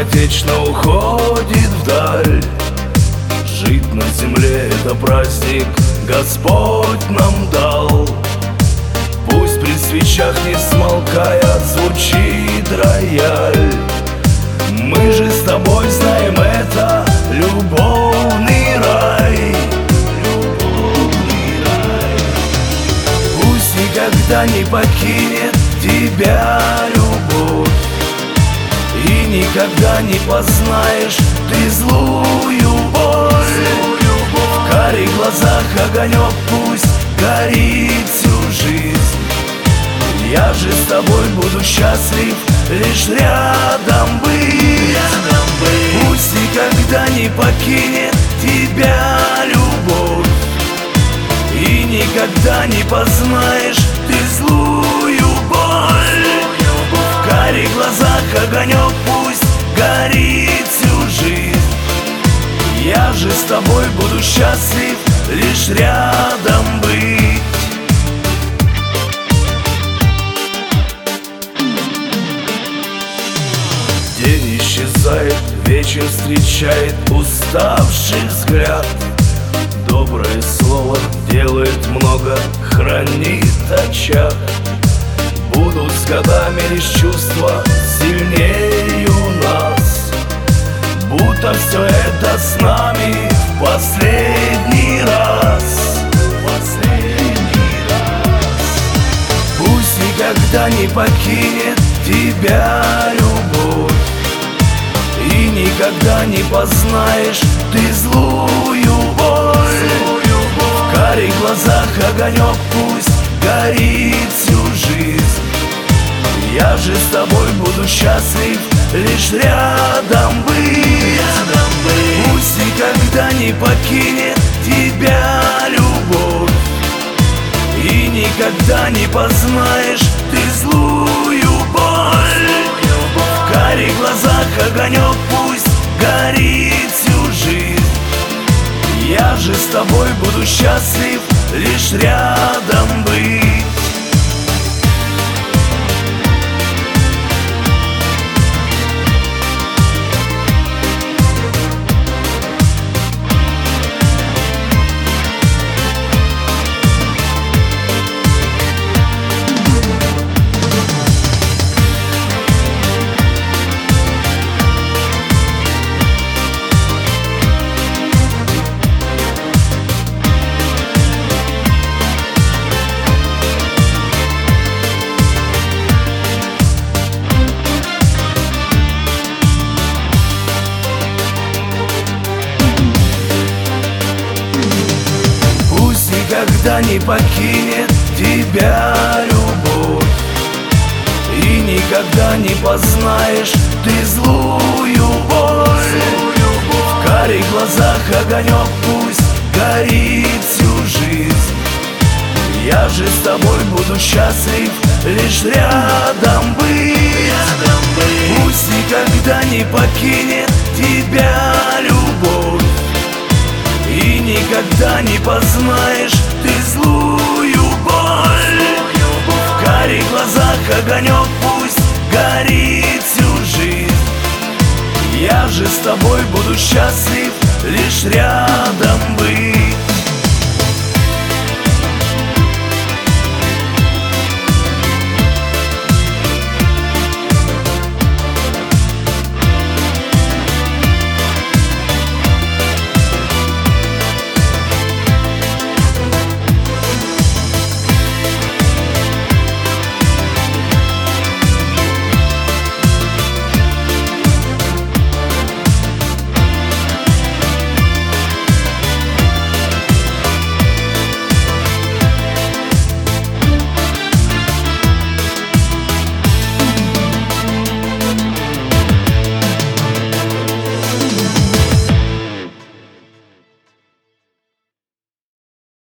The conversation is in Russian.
скоротечно уходит вдаль. Жить на земле — это праздник Господь нам дал. Пусть при свечах не смолкая звучит рояль. Мы же с тобой знаем, это любовный рай. Любовный рай. Пусть никогда не покинет тебя любовь, и никогда не познаешь ты злую боль. В карих глазах огонек пусть горит всю жизнь. Я же с тобой буду счастлив лишь рядом быть. Пусть никогда не покинет тебя любовь, и никогда не познаешь ты злую боль. В карих глазах огонек пусть горит всю жизнь. Я же с тобой буду счастлив лишь рядом быть. День исчезает, вечер встречает уставший взгляд. Доброе слово делает много, хранит очаг. Будут с годами лишь чувства сильнею нас, будто все это с нами в последний раз. Пусть никогда не покинет тебя любовь, и никогда не познаешь ты злую боль. В карих глазах огонек пусть горит всю жизнь. Я же с тобой буду счастлив лишь рядом быть. Пусть никогда не покинет тебя любовь, и никогда не познаешь ты злую боль. В карих глазах огонек пусть горит всю жизнь. Я же с тобой буду счастлив лишь рядом быть. Никогда не покинет тебя любовь, и никогда не познаешь ты злую боль. В карих глазах огонек пусть горит всю жизнь. Я же с тобой буду счастлив лишь рядом быть. Пусть никогда не покинет тебя любовь, и никогда не познаешь ты злую боль. В карих глазах огонек пусть горит всю жизнь. Я же с тобой буду счастлив лишь рядом быть.